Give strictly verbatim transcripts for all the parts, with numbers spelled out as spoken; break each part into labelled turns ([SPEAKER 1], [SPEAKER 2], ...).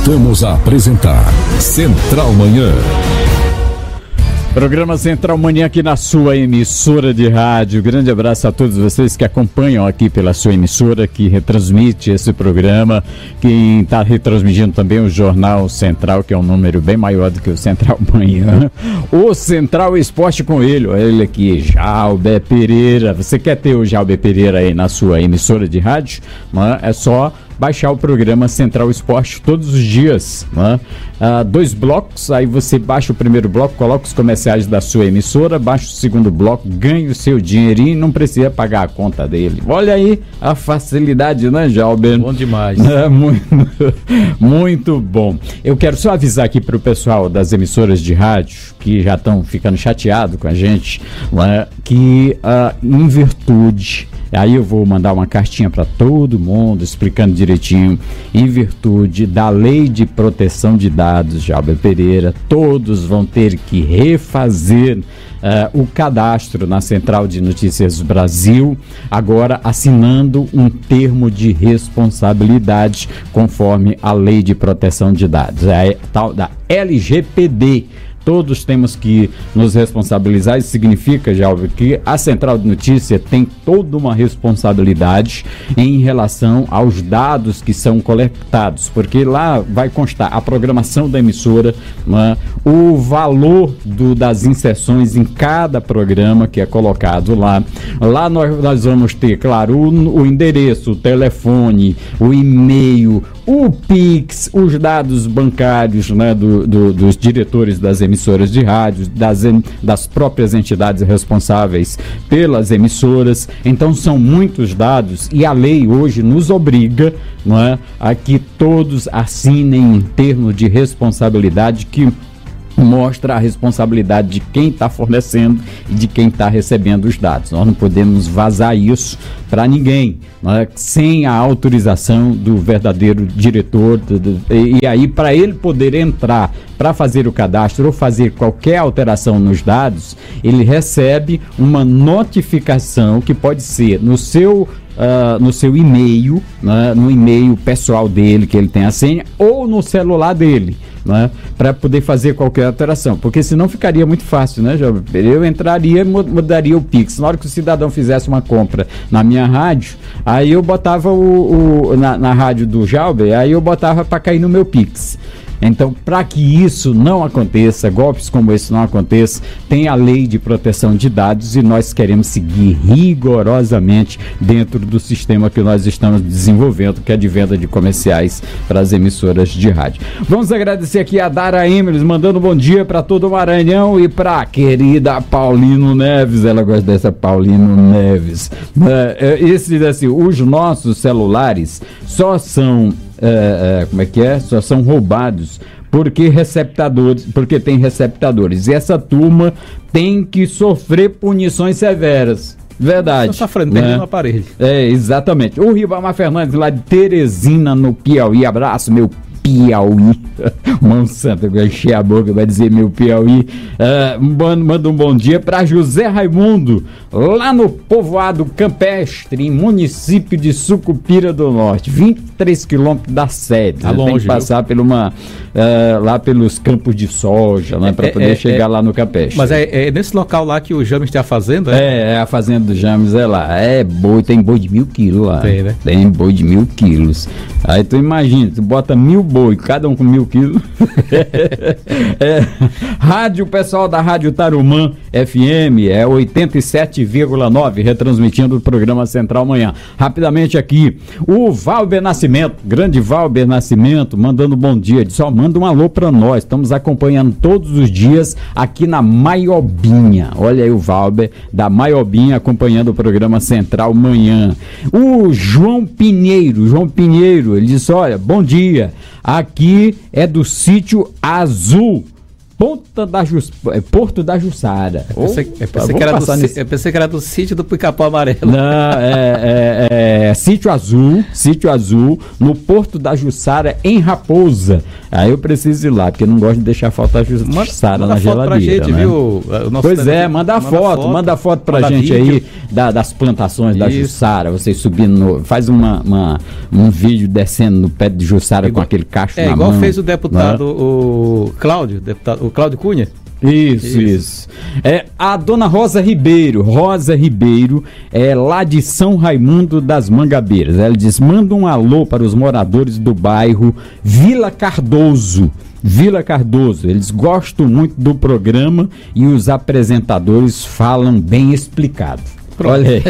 [SPEAKER 1] Voltamos a apresentar Central Manhã.
[SPEAKER 2] Programa Central Manhã aqui na sua emissora de rádio. Grande abraço a todos vocês que acompanham aqui pela sua emissora, que retransmite esse programa, quem está retransmitindo também o Jornal Central, que é um número bem maior do que o Central Manhã. O Central Esporte com ele, ele aqui, Jalber Pereira. Você quer ter o Jalber Pereira aí na sua emissora de rádio? Né? É só baixar o programa Central Esporte todos os dias, né? Ah, dois blocos, aí você baixa o primeiro bloco, coloca os comerciais da sua emissora, baixa o segundo bloco, ganha o seu dinheirinho e não precisa pagar a conta dele. Olha aí a facilidade, né, Jalber?
[SPEAKER 3] Bom demais.
[SPEAKER 2] É, muito, muito bom. Eu quero só avisar aqui para o pessoal das emissoras de rádio, que já estão ficando chateados com a gente, né, que ah, em virtude... Aí eu vou mandar uma cartinha para todo mundo explicando direitinho, em virtude da Lei de Proteção de Dados, Jalber Pereira, todos vão ter que refazer uh, o cadastro na Central de Notícias Brasil, agora assinando um termo de responsabilidade conforme a Lei de Proteção de Dados, é a tal da L G P D. Todos temos que nos responsabilizar. Isso significa, Jalber, que a Central de Notícia tem toda uma responsabilidade em relação aos dados que são coletados, porque lá vai constar a programação da emissora, né, o valor do, das inserções em cada programa que é colocado lá. Lá nós, nós vamos ter, claro, o, o endereço, o telefone, o e-mail, o Pix, os dados bancários, né, do, do, dos diretores das emissoras de rádio, das, das próprias entidades responsáveis pelas emissoras. Então são muitos dados e a lei hoje nos obriga, não é, a que todos assinem um termo de responsabilidade que mostra a responsabilidade de quem está fornecendo e de quem está recebendo os dados. Nós não podemos vazar isso para ninguém, né, sem a autorização do verdadeiro diretor. Do, do, e, e aí, para ele poder entrar para fazer o cadastro ou fazer qualquer alteração nos dados, ele recebe uma notificação que pode ser no seu Uh, no seu e-mail, né, no e-mail pessoal dele, que ele tem a senha, ou no celular dele, né, para poder fazer qualquer alteração, porque senão ficaria muito fácil, né, Jalber? Eu entraria e mudaria o Pix. Na hora que o cidadão fizesse uma compra na minha rádio, aí eu botava o, o na, na rádio do Jalber, aí eu botava para cair no meu Pix. Então, para que isso não aconteça, golpes como esse não aconteçam, tem a Lei de Proteção de Dados e nós queremos seguir rigorosamente dentro do sistema que nós estamos desenvolvendo, que é de venda de comerciais para as emissoras de rádio. Vamos agradecer aqui a Dara Emeles, mandando um bom dia para todo o Maranhão e para a querida Paulino Neves. Ela gosta dessa Paulino Neves. É, esse, assim, os nossos celulares só são... É, é, como é que é? Só são roubados porque receptadores, porque tem receptadores. E essa turma tem que sofrer punições severas. Verdade.
[SPEAKER 3] Estou sofrendo, né? Perdendo o aparelho.
[SPEAKER 2] É, exatamente. O Ribamar Fernandes, lá de Teresina, no Piauí. Abraço, meu Piauí. Mão Santa, eu enchi a boca, vai dizer meu Piauí. Uh, manda um bom dia para José Raimundo, lá no povoado Campestre, em município de Sucupira do Norte, vinte e três quilômetros da sede.
[SPEAKER 3] Tá longe,
[SPEAKER 2] tem que passar por uma, uh, lá pelos campos de soja, né, para
[SPEAKER 3] é,
[SPEAKER 2] poder
[SPEAKER 3] é,
[SPEAKER 2] chegar
[SPEAKER 3] é,
[SPEAKER 2] lá no Campestre.
[SPEAKER 3] Mas é, é nesse local lá que o James tem a fazenda? É,
[SPEAKER 2] é, é a fazenda do James, é lá. É boi, tem boi de mil quilos lá.
[SPEAKER 3] Tem, né?
[SPEAKER 2] Tem boi de mil quilos. Aí tu imagina, tu bota mil boi, cada um com mil quilos. é, rádio, pessoal da Rádio Tarumã F M, é oitenta e sete vírgula nove, retransmitindo o programa Central Manhã. Rapidamente aqui, o Valber Nascimento, grande Valber Nascimento, mandando bom dia. Diz, ó, manda um alô pra nós, estamos acompanhando todos os dias aqui na Maiobinha. Olha aí o Valber da Maiobinha acompanhando o programa Central Manhã. O João Pinheiro, João Pinheiro, ele disse, olha, bom dia, aqui é do Sítio Azul, Ponta da Jus... Porto da Jussara.
[SPEAKER 3] Eu pensei, eu pensei, que, era do, nesse... eu pensei que era do sítio do Pica-Pau Amarelo.
[SPEAKER 2] Não, é, é, é Sítio Azul, Sítio Azul, no Porto da Jussara, em Raposa. Aí eu preciso ir lá, porque eu não gosto de deixar faltar Jussara manda, manda na geladeira. Pra gente, né? Viu? Pois é, manda a foto, foto, manda a foto pra manda gente vídeo. aí da, das plantações da Isso. Jussara. Vocês subindo, no, faz uma, uma, um vídeo descendo no pé de Jussara igual, com aquele cacho
[SPEAKER 3] é,
[SPEAKER 2] na
[SPEAKER 3] igual
[SPEAKER 2] mão.
[SPEAKER 3] Fez o deputado, né? o Cláudio, deputado, o Cláudio Cunha.
[SPEAKER 2] Isso, isso, isso. É, a dona Rosa Ribeiro, Rosa Ribeiro, é lá de São Raimundo das Mangabeiras. Ela diz: manda um alô para os moradores do bairro Vila Cardoso. Vila Cardoso, eles gostam muito do programa e os apresentadores falam bem explicado. Pronto. Olha aí.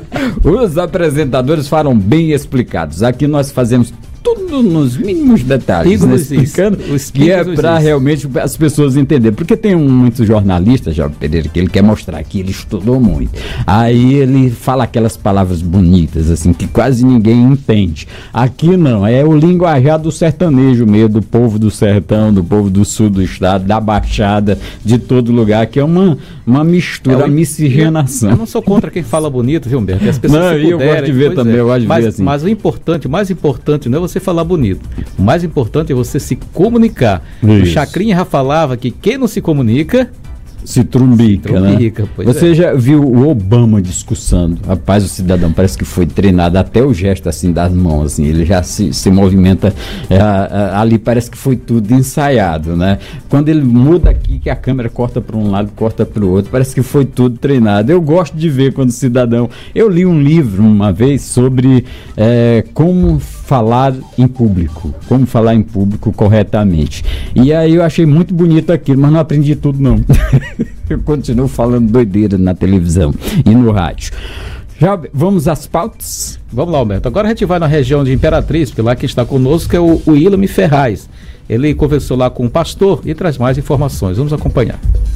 [SPEAKER 2] Os apresentadores falam bem explicados. Aqui nós fazemos tudo nos mínimos detalhes, né? Explicando que é para realmente as pessoas entenderem. Porque tem um, muitos jornalistas, Jovem Pereira, que ele quer mostrar que ele estudou muito. Aí ele fala aquelas palavras bonitas, assim, que quase ninguém entende. Aqui não, é o linguajar do sertanejo mesmo, do povo do sertão, do povo do sul do estado, da Baixada, de todo lugar, que é uma, uma mistura, é, uma miscigenação.
[SPEAKER 3] Eu, eu não sou contra quem fala bonito, viu, Humberto? As pessoas
[SPEAKER 2] não, eu puderem, gosto de ver também, é. eu gosto de
[SPEAKER 3] mas,
[SPEAKER 2] ver assim.
[SPEAKER 3] Mas o importante, o mais importante não é você falar bonito. O mais importante é você se comunicar. Isso. O Chacrinha já falava que quem não se comunica
[SPEAKER 2] se trumbica, se trumbica, né? Você é. já viu o Obama discursando? Rapaz, o cidadão parece que foi treinado até o gesto assim das mãos, assim, ele já se, se movimenta é, ali, parece que foi tudo ensaiado, né? Quando ele muda aqui, que a câmera corta para um lado, corta para o outro, parece que foi tudo treinado. Eu gosto de ver quando o cidadão... Eu li um livro uma vez sobre é, como falar em público, como falar em público corretamente. E aí eu achei muito bonito aquilo, mas não aprendi tudo não. Eu continuo falando doideira na televisão e no rádio. Já vamos às pautas?
[SPEAKER 3] Vamos lá, Alberto. Agora a gente vai na região de Imperatriz, porque lá que está conosco é o, o William Ferraz. Ele conversou lá com o pastor e traz mais informações. Vamos acompanhar.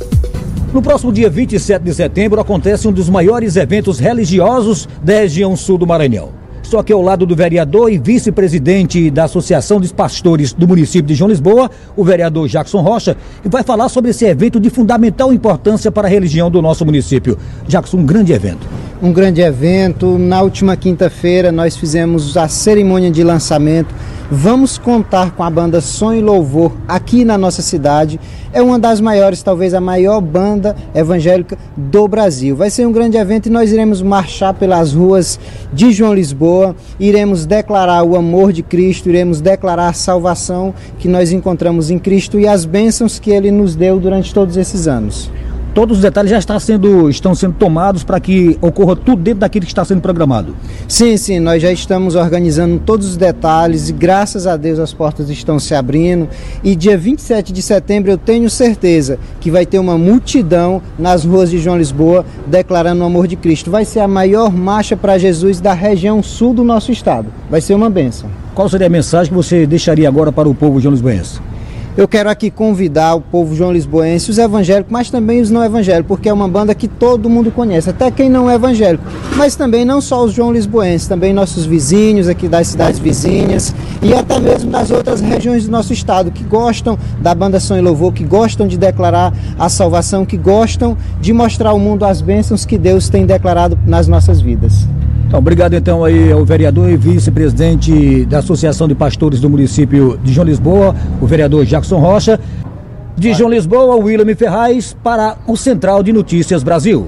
[SPEAKER 4] No próximo dia vinte e sete de setembro acontece um dos maiores eventos religiosos da região sul do Maranhão. Estou aqui ao lado do vereador e vice-presidente da Associação dos Pastores do município de João Lisboa, o vereador Jackson Rocha, que vai falar sobre esse evento de fundamental importância para a religião do nosso município. Jackson, um grande evento.
[SPEAKER 5] Um grande evento. Na última quinta-feira nós fizemos a cerimônia de lançamento. Vamos contar com a banda Som e Louvor aqui na nossa cidade. É uma das maiores, talvez a maior banda evangélica do Brasil. Vai ser um grande evento e nós iremos marchar pelas ruas de João Lisboa, iremos declarar o amor de Cristo, iremos declarar a salvação que nós encontramos em Cristo e as bênçãos que Ele nos deu durante todos esses anos.
[SPEAKER 4] Todos os detalhes já estão sendo, estão sendo tomados para que ocorra tudo dentro daquilo que está sendo programado.
[SPEAKER 5] Sim, sim, nós já estamos organizando todos os detalhes e graças a Deus as portas estão se abrindo. E dia vinte e sete de setembro eu tenho certeza que vai ter uma multidão nas ruas de João Lisboa declarando o amor de Cristo. Vai ser a maior marcha para Jesus da região sul do nosso estado. Vai ser uma bênção.
[SPEAKER 4] Qual seria a mensagem que você deixaria agora para o povo joão lisboense?
[SPEAKER 5] Eu quero aqui convidar o povo joão lisboense, os evangélicos, mas também os não evangélicos, porque é uma banda que todo mundo conhece, até quem não é evangélico, mas também não só os joão lisboenses, também nossos vizinhos aqui das cidades vizinhas e até mesmo das outras regiões do nosso estado, que gostam da banda Som e Louvor, que gostam de declarar a salvação, que gostam de mostrar ao mundo as bênçãos que Deus tem declarado nas nossas vidas.
[SPEAKER 4] Então, obrigado então aí ao vereador e vice-presidente da Associação de Pastores do município de João Lisboa, o vereador Jackson Rocha. De João Lisboa, o William Ferraz para o Central de Notícias Brasil.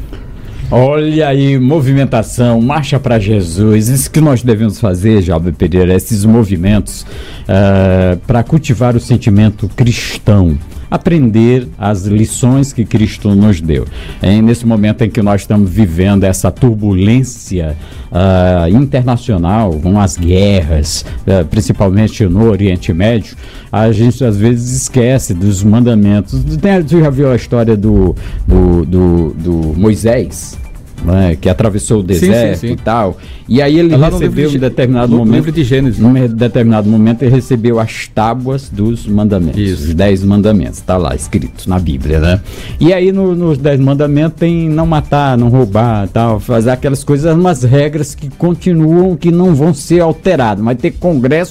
[SPEAKER 2] Olha aí, movimentação, marcha para Jesus, isso que nós devemos fazer, Jovem Pereira, esses movimentos uh, para cultivar o sentimento cristão, aprender as lições que Cristo nos deu. É nesse momento em que nós estamos vivendo essa turbulência uh, internacional, com as guerras, uh, principalmente no Oriente Médio, a gente às vezes esquece dos mandamentos. Você já viu a história do, do, do, do Moisés? Né, que atravessou o deserto, sim, sim, sim. e tal, e aí ele tá recebeu em determinado
[SPEAKER 3] no
[SPEAKER 2] momento,
[SPEAKER 3] livro de Gênesis,
[SPEAKER 2] num determinado momento ele recebeu as tábuas dos mandamentos, Isso. os dez mandamentos, está lá escrito na Bíblia, né? E aí no, nos dez mandamentos tem não matar, não roubar, tal, fazer aquelas coisas, umas regras que continuam, que não vão ser alteradas, vai ter congresso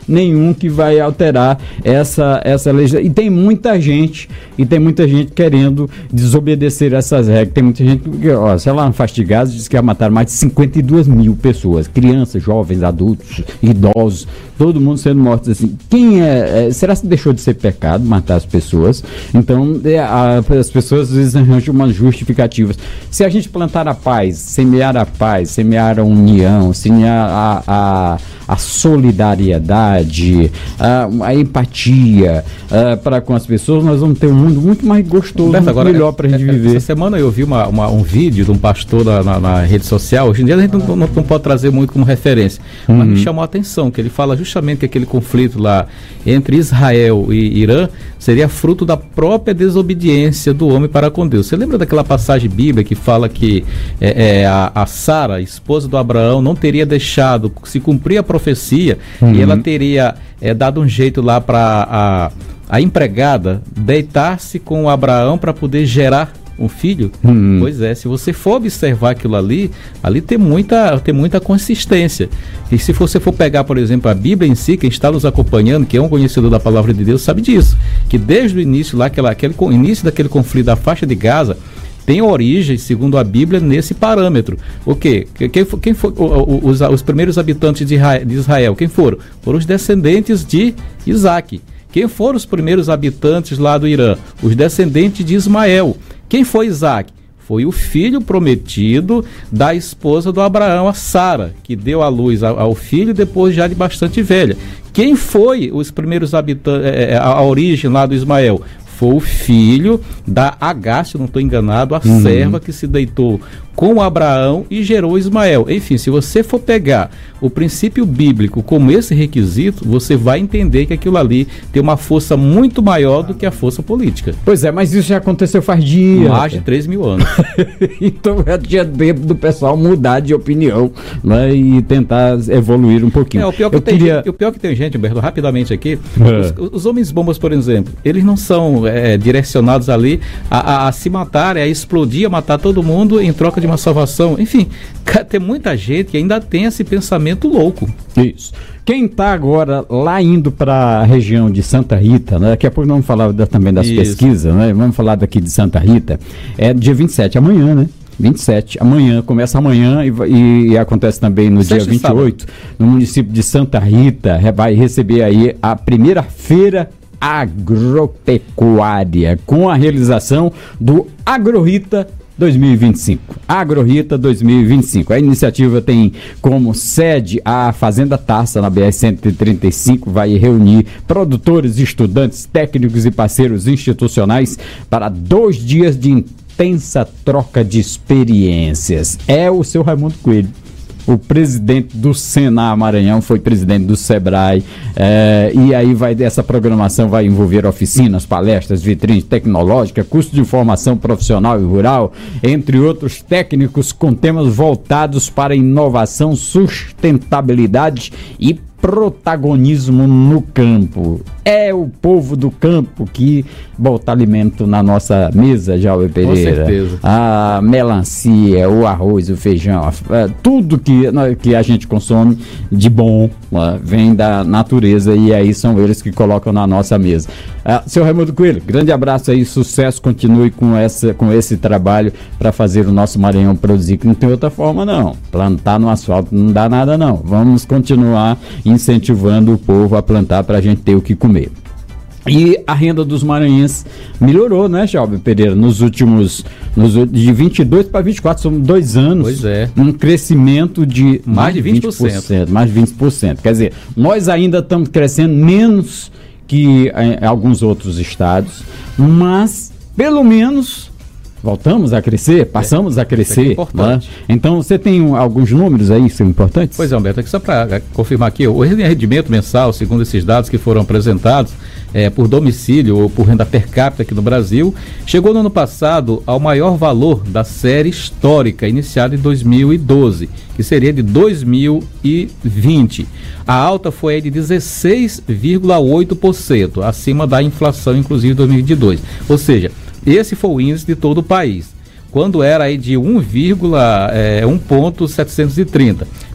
[SPEAKER 2] nenhum que vai alterar essa, essa legislação. E tem muita gente, e tem muita gente querendo desobedecer essas regras. Tem muita gente que, ó, sei lá, no Faixa de Gaza diz que ia matar mais de cinquenta e duas mil pessoas, crianças, jovens, adultos, idosos, todo mundo sendo mortos assim. Quem é, é será que deixou de ser pecado matar as pessoas? Então, é, a, as pessoas às vezes arranjam umas justificativas. Se a gente plantar a paz, semear a paz, semear a união, semear a, a, a solidariedade, a, a empatia a, para com as pessoas, nós vamos ter um mundo muito mais gostoso,
[SPEAKER 3] Beto,
[SPEAKER 2] muito
[SPEAKER 3] agora,
[SPEAKER 2] melhor para a gente
[SPEAKER 3] é,
[SPEAKER 2] viver.
[SPEAKER 3] Essa semana eu vi uma, uma, um vídeo de um pastor na, na, na rede social. Hoje em dia a gente não, não, não pode trazer muito como referência, mas
[SPEAKER 2] Uhum.
[SPEAKER 3] me chamou a atenção que ele fala justamente que aquele conflito lá entre Israel e Irã seria fruto da própria desobediência do homem para com Deus. Você lembra daquela passagem bíblica que fala que é, é, a, a Sara, esposa do Abraão, não teria deixado se cumprir a profecia
[SPEAKER 2] Uhum.
[SPEAKER 3] e ela teria é, dado um jeito lá para a, a empregada deitar-se com o Abraão para poder gerar um filho?
[SPEAKER 2] Hum.
[SPEAKER 3] Pois é, se você for observar aquilo ali, ali tem muita, tem muita consistência. E se você for pegar, por exemplo, a Bíblia em si, quem está nos acompanhando, que é um conhecedor da palavra de Deus, sabe disso. Que desde o início lá, aquela, aquele início daquele conflito da faixa de Gaza, tem origem, segundo a Bíblia, nesse parâmetro. O quê? Quem, quem foi os, os primeiros habitantes de Israel? Quem foram? Foram os descendentes de Isaac. Quem foram os primeiros habitantes lá do Irã? Os descendentes de Ismael. Quem foi Isaac? Foi o filho prometido da esposa do Abraão, a Sara, que deu à luz ao filho depois já de bastante velha. Quem foi os primeiros habitantes, a, a origem lá do Ismael? Foi o filho da Agar, se não estou enganado, a uhum. serva que se deitou com Abraão e gerou Ismael. Enfim, se você for pegar o princípio bíblico como esse requisito, você vai entender que aquilo ali tem uma força muito maior do que a força política.
[SPEAKER 2] Pois é, mas isso já aconteceu faz dias.
[SPEAKER 3] Mais de três mil anos.
[SPEAKER 2] Então é dia do pessoal mudar de opinião, né, e tentar evoluir um pouquinho.
[SPEAKER 3] É, o pior que, tem,
[SPEAKER 2] queria...
[SPEAKER 3] gente, o pior que tem gente, Humberto, rapidamente aqui,
[SPEAKER 2] é.
[SPEAKER 3] os, os homens bombas, por exemplo, eles não são é, direcionados ali a, a, a se matar, a explodir, a matar todo mundo em troca de uma salvação. Enfim, tem muita gente que ainda tem esse pensamento louco.
[SPEAKER 2] Isso. Quem está agora lá indo para a região de Santa Rita, né? Daqui a pouco vamos falar da, também das Isso. pesquisas, né? Vamos falar daqui de Santa Rita. É dia vinte e sete, amanhã, né? vinte e sete, amanhã, começa amanhã e, e, e acontece também no Sexta dia vinte e oito, no município de Santa Rita, vai receber aí a primeira feira agropecuária, com a realização do AgroRita dois mil e vinte e cinco. AgroRita dois mil e vinte e cinco. A iniciativa tem como sede a Fazenda Taça, na B R cento e trinta e cinco, vai reunir produtores, estudantes, técnicos e parceiros institucionais para dois dias de intensa troca de experiências. É o seu Raimundo Coelho. O presidente do Senar Maranhão foi presidente do Sebrae, é, e aí vai, essa programação vai envolver oficinas, palestras, vitrines tecnológicas, curso de formação profissional e rural, entre outros técnicos com temas voltados para inovação, sustentabilidade e protagonismo no campo. É o povo do campo que bota alimento na nossa mesa, Jaume Pereira.
[SPEAKER 3] Com certeza.
[SPEAKER 2] A melancia, o arroz, o feijão, a, tudo que, que a gente consome de bom, uh, vem da natureza, e aí são eles que colocam na nossa mesa. Uh, seu Raimundo Coelho, grande abraço aí, sucesso, continue com, essa, com esse trabalho para fazer o nosso Maranhão produzir, que não tem outra forma não. Plantar no asfalto não dá nada não. Vamos continuar incentivando o povo a plantar para a gente ter o que comer. E a renda dos maranhenses melhorou, né, Jaume Pereira? Nos últimos, nos, de vinte e dois para vinte e quatro, são dois anos.
[SPEAKER 3] Pois é.
[SPEAKER 2] Um crescimento de
[SPEAKER 3] mais, mais de vinte por cento. vinte por cento.
[SPEAKER 2] Mais de vinte por cento. Quer dizer, nós ainda estamos crescendo menos que em, em alguns outros estados, mas pelo menos voltamos a crescer, passamos é, a crescer. É importante. Né? Então, você tem um, alguns números aí que são importantes?
[SPEAKER 3] Pois é, Humberto, aqui só para confirmar aqui, o rendimento mensal, segundo esses dados que foram apresentados, é, por domicílio ou por renda per capita aqui no Brasil, chegou no ano passado ao maior valor da série histórica, iniciada em dois mil e doze, que seria de dois mil e vinte. A alta foi de dezesseis vírgula oito por cento, acima da inflação, inclusive, de dois mil e vinte e dois. Ou seja, esse foi o índice de todo o país, quando era aí de um vírgula um ponto setecentos e trinta.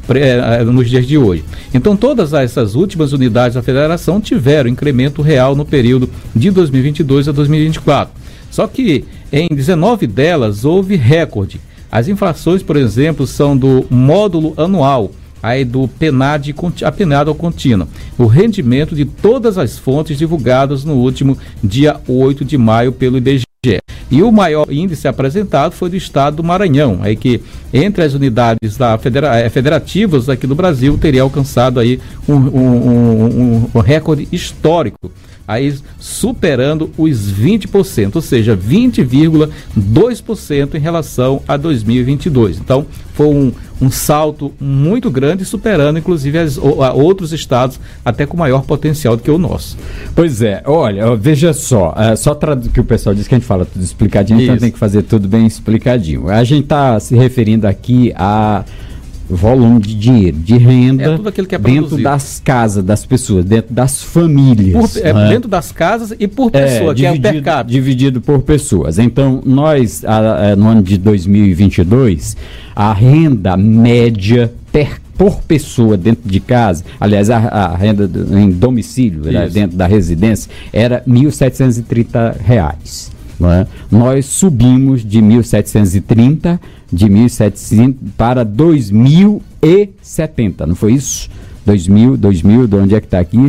[SPEAKER 3] nos dias de hoje. Então, todas essas últimas unidades da federação tiveram incremento real no período de dois mil e vinte e dois a dois mil e vinte e quatro. Só que em dezenove delas houve recorde. As inflações, por exemplo, são do módulo anual, aí do PENAD, a PENAD contínua, o rendimento de todas as fontes divulgadas no último dia oito de maio pelo I B G E. E o maior índice apresentado foi do estado do Maranhão, aí que entre as unidades da federa- federativas aqui do Brasil teria alcançado aí um, um, um, um recorde histórico, aí superando os vinte por cento, ou seja, vinte vírgula dois por cento em relação a dois mil e vinte e dois. Então, foi um, um salto muito grande, superando inclusive as, o, a outros estados até com maior potencial do que o nosso.
[SPEAKER 2] Pois é, olha, veja só, é, só tradu- que o pessoal diz que a gente fala tudo explicadinho, Isso. Então tem que fazer tudo bem explicadinho. A gente está se referindo aqui a volume de dinheiro, de renda,
[SPEAKER 3] é tudo aquilo que é
[SPEAKER 2] dentro
[SPEAKER 3] produzido.
[SPEAKER 2] Das casas das pessoas, dentro das famílias.
[SPEAKER 3] Por, é,
[SPEAKER 2] né?
[SPEAKER 3] Dentro das casas e por pessoa,
[SPEAKER 2] é,
[SPEAKER 3] que
[SPEAKER 2] dividido,
[SPEAKER 3] é o per capita.
[SPEAKER 2] Dividido por pessoas. Então, nós, a, a, no ano de dois mil e vinte e dois, a renda média per, por pessoa dentro de casa, aliás, a, a renda do, em domicílio, né, dentro da residência, era mil setecentos e trinta reais. É? Nós subimos de mil setecentos e trinta, de mil e setecentos para dois mil e setenta, não foi isso? dois mil, dois mil, de onde é que está aqui?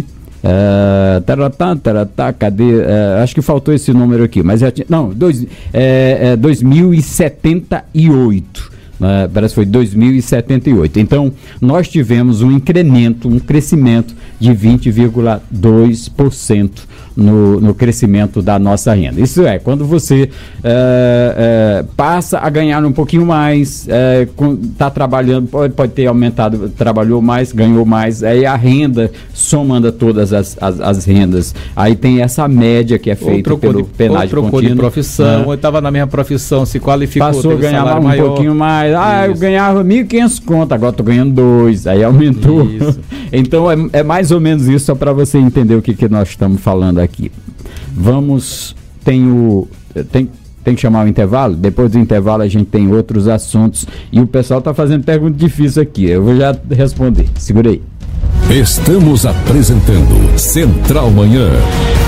[SPEAKER 2] Uh, taratá, taratá, cadê? Uh, acho que faltou esse número aqui, mas já tinha, não, dois, é, é, dois mil e setenta e oito. Uh, parece que foi dois mil e setenta e oito. Então, nós tivemos um incremento, um crescimento de vinte vírgula dois por cento no, no crescimento da nossa renda. Isso é, quando você uh, uh, passa a ganhar um pouquinho mais, está uh, trabalhando, pode, pode ter aumentado, trabalhou mais, ganhou mais, aí a renda, somando todas as, as, as rendas, aí tem essa média que é feita pelo PENAD contínuo.
[SPEAKER 3] Trocou de profissão, ou estava na mesma profissão, se qualificou,
[SPEAKER 2] passou a ganhar um
[SPEAKER 3] maior.
[SPEAKER 2] pouquinho mais. Ah, Isso. eu ganhava mil e quinhentos conto, agora estou ganhando dois, aí aumentou. Então é, é mais ou menos isso, só para você entender o que, que nós estamos falando aqui. Vamos, tem o, tem, tem que chamar o intervalo, depois do intervalo a gente tem outros assuntos e o pessoal está fazendo pergunta difícil aqui, eu vou já responder, segura aí.
[SPEAKER 1] Estamos apresentando Central Manhã.